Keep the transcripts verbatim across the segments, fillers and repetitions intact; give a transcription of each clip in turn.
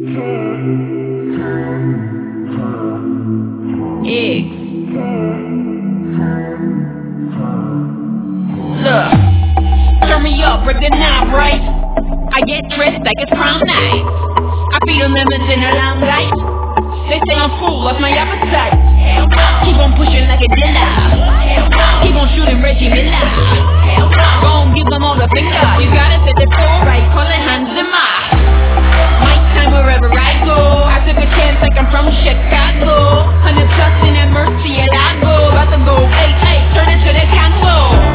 Yeah. Look, turn me up, break the knob, right? I get dressed like it's prom night. I feed them lemons in the limelight. They say I'm full, lost my appetite. Keep on pushing like a dealer. Keep on shooting Reggie Miller. Gon' give them all the finger. You gotta set the floor right, calling hands in my. My time wherever I go. I took a chance like I'm from Chicago. Hundred plus in that Mercy and I go. About to go, hey, hey, turn into the console.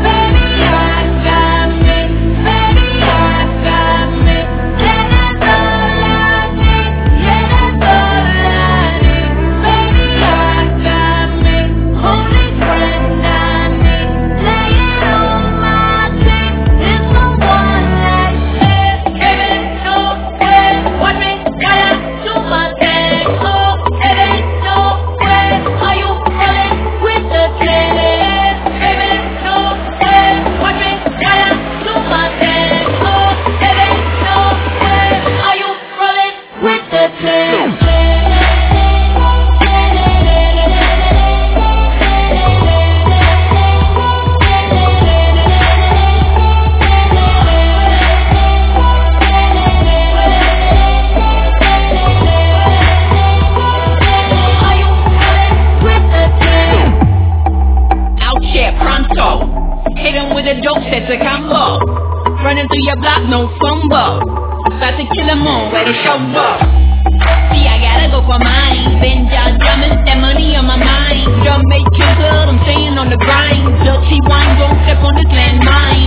It's a combo. Running through your block, no fumble. About to kill 'em all, where they show up. See, I gotta go for mine. Been down drumming, that money on my mind. Jamaican club, I'm staying on the grind. Dirty wine, don't step on this landmine.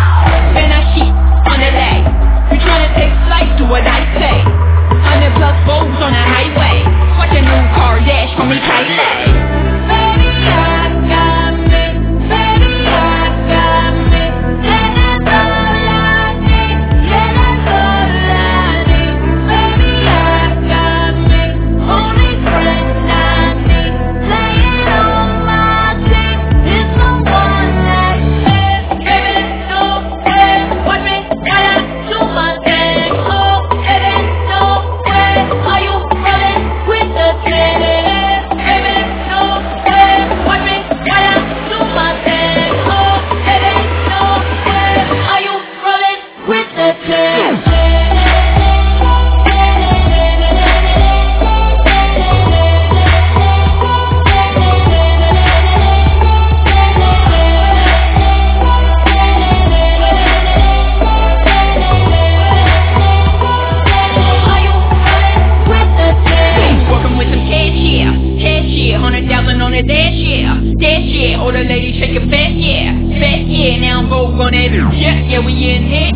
Then I shit on the leg. We tryna take flight to what I say. Hundred plus boats on the highway. Watch a new car dash for me, Kylie. All the ladies shake your fat, yeah, fat, yeah. Now I'm Vogue on every jet, yeah, we in here.